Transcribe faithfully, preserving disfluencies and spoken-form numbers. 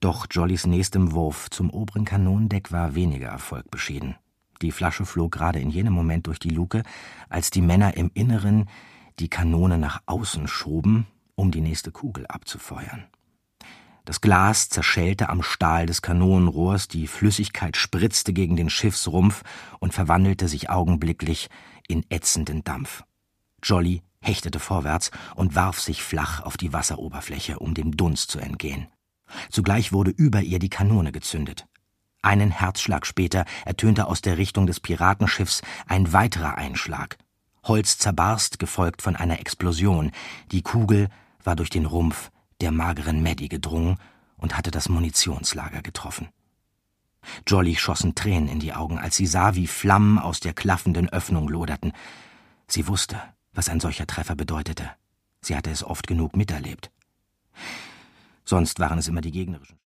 Doch Jollys nächstem Wurf zum oberen Kanonendeck war weniger Erfolg beschieden. Die Flasche flog gerade in jenem Moment durch die Luke, als die Männer im Inneren die Kanone nach außen schoben, um die nächste Kugel abzufeuern. Das Glas zerschellte am Stahl des Kanonenrohrs, die Flüssigkeit spritzte gegen den Schiffsrumpf und verwandelte sich augenblicklich in ätzenden Dampf. Jolly hechtete vorwärts und warf sich flach auf die Wasseroberfläche, um dem Dunst zu entgehen. Zugleich wurde über ihr die Kanone gezündet. Einen Herzschlag später ertönte aus der Richtung des Piratenschiffs ein weiterer Einschlag. Holz zerbarst, gefolgt von einer Explosion. Die Kugel war durch den Rumpf der mageren Maddie gedrungen und hatte das Munitionslager getroffen. Jolly schossen Tränen in die Augen, als sie sah, wie Flammen aus der klaffenden Öffnung loderten. Sie wusste, was ein solcher Treffer bedeutete. Sie hatte es oft genug miterlebt. Sonst waren es immer die gegnerischen.